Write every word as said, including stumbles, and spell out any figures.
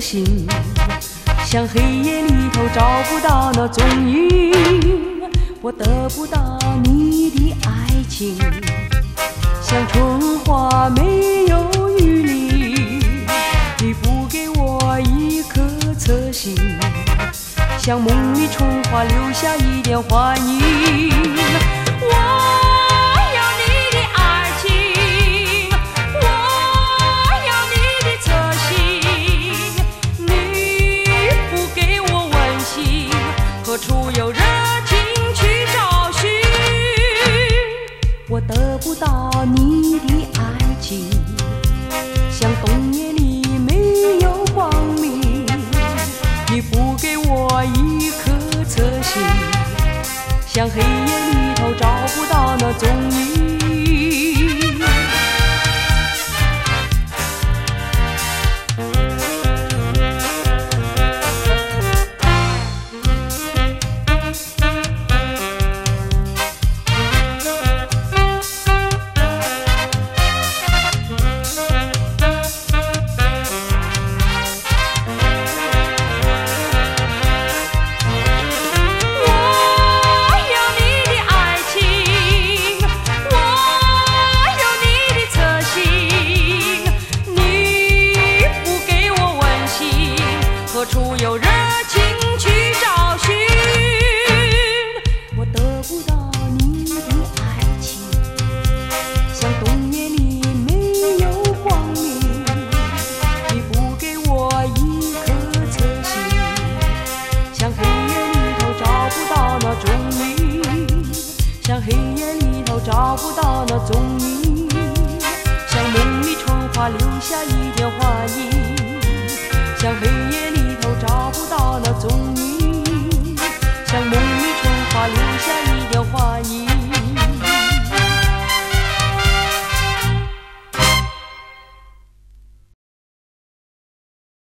心，像黑夜里头找不到那踪影。我得不到你的爱情，像春花没有雨淋。你不给我一颗侧心，像梦里春花留下一点幻影。我何处有热情去找寻？我得不到你的爱情，像冬夜里没有光明。你不给我一颗侧心，像黑夜里头找不到那踪影。何处有热情去找寻？我得不到你的爱情，像冬夜里没有光明。你不给我一颗侧心，像黑夜里头找不到那踪影，像黑夜里头找不到那踪影，像梦里春花留下一点幻影，像黑夜里